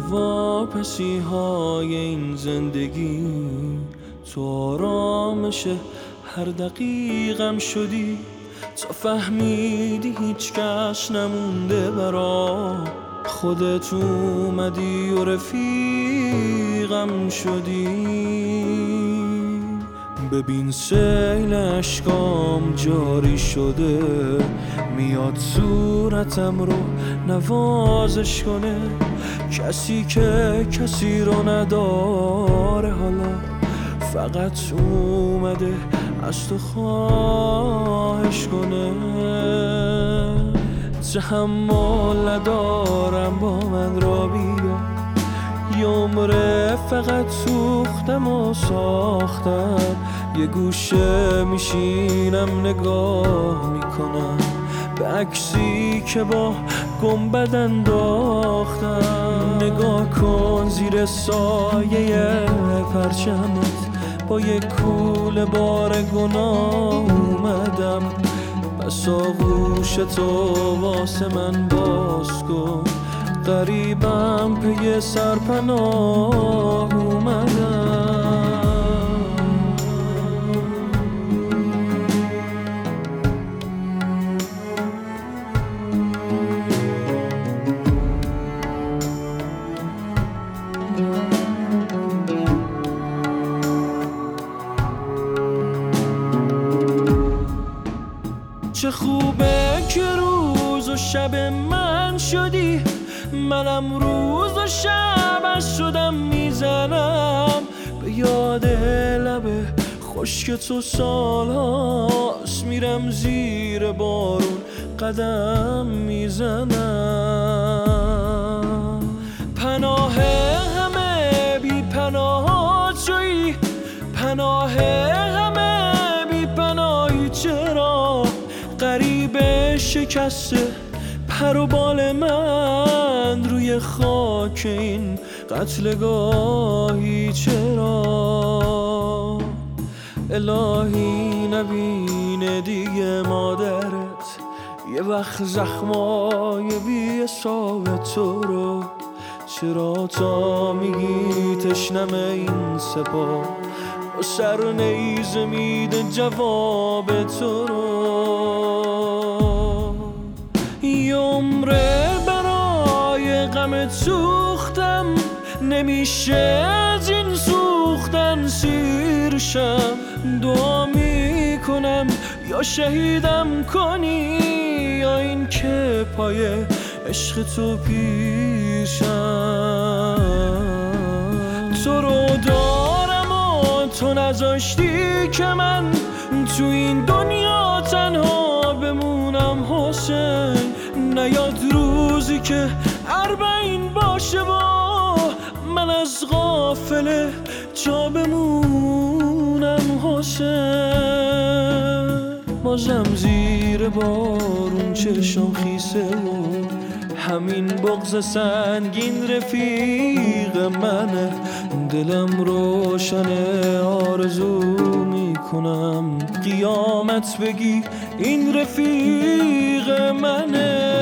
واپسی های این زندگی، تو آرامش هر دقیقم شدی، تا فهمیدی هیچ کس نمونده برا خودت، اومدی و رفیقم شدی. ببین سیل اشکام جاری شده، میاد صورتم رو نوازش کنه، کسی که کسی رو نداره حالا فقط اومده از تو خواهش کنه. تحمل ندارم با من را بیا، یه عمره فقط سوختم و ساختم، یه گوشه میشینم نگاه میکنم به عکسی که با گنبد انداختم. نگاه کن زیر سایه پرچمت، با یک کوله بار گناه اومدم، بس آغوش تو واسه من باز کن، غریبم پی سرپناه اومدم. چه خوبه که روز و شب من شدی، منم روز و شبش شدم میزنم به یاد لبه خشک تو سالهاست، میرم زیر بارون قدم میزنم. پناه همه بی پناه تویی، پناه همه بی پناهی، چرا غریبه شکسته پر و بال من روی خاک این قتلگاهی، چرا الهی نبینه دیگه مادرت یه وقت زخمای بی حساب تو رو، چرا تا میگی تشنم این سپاه و سر نیزه میده جواب تو رو. یه عمره برای غمت سوختم، نمیشه از این سوختن سیر شم، دعا میکنم یا شهیدم کنی یا این که پای عشق تو پیشم. تو رو دارم و تو نذاشتی که من تو این دنیا تنها بمونم حسین، نیاد روزی که اربعین باشه با من از غافله جا بمونم حسین. بازم زیر بارون چشم خیسه و همین بغض سنگین رفیق منه، دلم روشنه آرزو میکنم قیامت بگی این رفیق منه.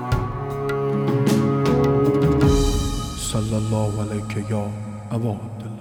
صلی الله علیک یا ابا عبدالله.